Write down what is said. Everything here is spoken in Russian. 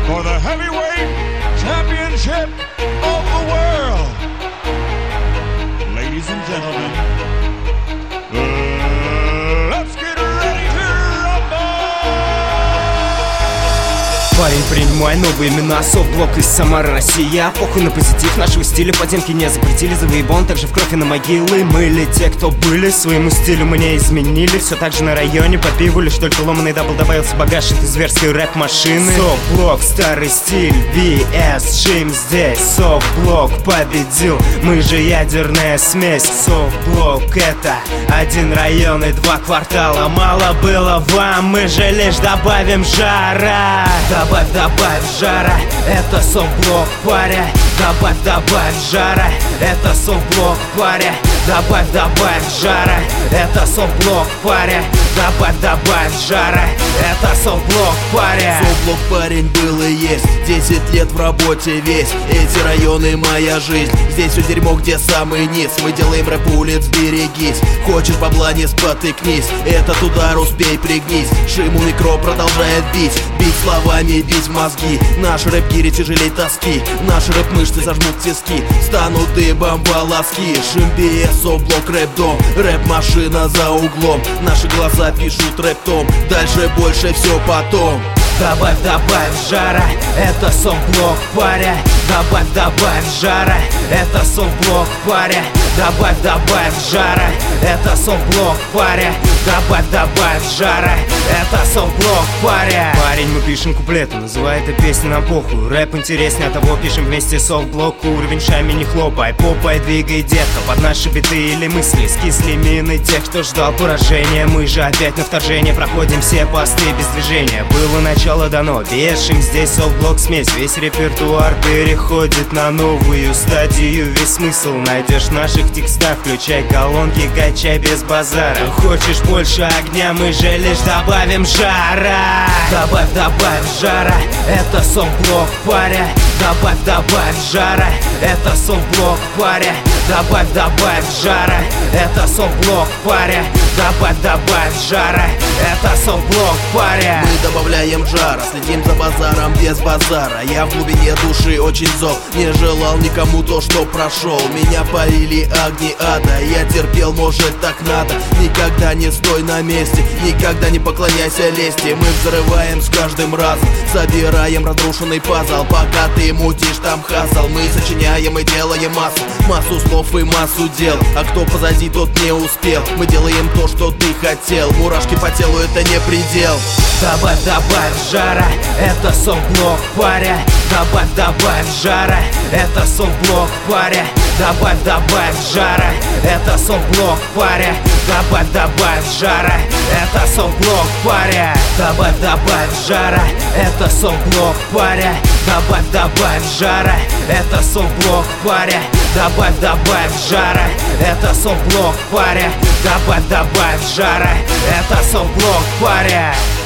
for the heavyweight championship of the world. Ladies and gentlemen, let's get ready to rumble! Парень, принимай новые имена, софтблок из Самары, Россия. Похуй на позитив нашего стиля, подземки не запретили. Завоеван также в кровь и на могилы. Мы ли те, кто были, своему стилю мы не изменили. Все так же на районе, по пиву лишь только ломаный дабл добавился багаж этой зверской рэп-машины. Софтблок, старый стиль, BS, Джим здесь. Софтблок победил, мы же ядерная смесь. Софтблок это один район и 2 квартала. Мало было вам, мы же лишь добавим жара. Добавь жара, это софтблок, паря. Добавь жара, это софтблок, паря. Добавь жара, это софтблок, паря. Добавь жара, это софтблок, паря. Софтблок, парень, был и есть, 10 лет в работе весь. Эти районы моя жизнь, здесь все дерьмо, где самый низ. Мы делаем рэп улиц, берегись. Хочешь бабла, не спотыкнись. Этот удар успей, пригнись. Шиму микро продолжает бить. Бить словами, бить мозги. Наш рэп-гири тяжелей тоски. Наши рэп-мышцы зажмут тиски. Станут дыбом волоски. Шимбие, софтблок, рэп-дом. Рэп-машина за углом. Наши глаза пишут рэп-том. Дальше больше все потом. Добавь жара, это софтблок, паря. Добавь жара, это софтблок, паря. Добавь жара, это софтблок, паря. Добавь жара, это софтблок, паря. Парень, мы пишем куплеты, называй это песня на похуй. Рэп интереснее, того пишем вместе софтблок. Уровень шами не хлопай, попой двигай, детка. Под наши биты или мысли скисли мины тех, кто ждал поражения. Мы же опять на вторжение проходим все посты без движения. Было начало дано, вешаем здесь софтблок смесь. Весь репертуар переходит на новую стадию. Весь смысл найдешь в наших текстах. Включай колонки, качай без базара. Хочешь больше огня, мы же лишь добавим жара. Добавь жара, это софтблок, паря. Добавь жара, это софтблок, паря. Добавь жара, это софтблок, паря. Добавь жара, это софтблок, паря. Мы добавляем жара, следим за базаром без базара. Я в глубине души очень зол, не желал никому то, что прошел. Меня парили огни ада, я терпел, может так надо. Никогда не стой на месте, никогда не поклоняйся лести. Мы взрываем с каждым разом, собираем разрушенный пазл. Пока ты мутишь там хасл, мы сочиняем и делаем массу слов и массу дел. А кто позади, тот не успел. Мы делаем то, что ты хотел. Мурашки по телу, это не предел. Добавь жара, это софтблок, паря. Добавь жара, это софтблок, паря. Добавь жара, это софтблок, паря. Добавь жара, это софтблок, паря. Добавь жара, это софтблок, паря. Добавь жара, это софтблок, паря. Добавь жара, это софтблок, паря. Добавь жара, это софтблок, паря.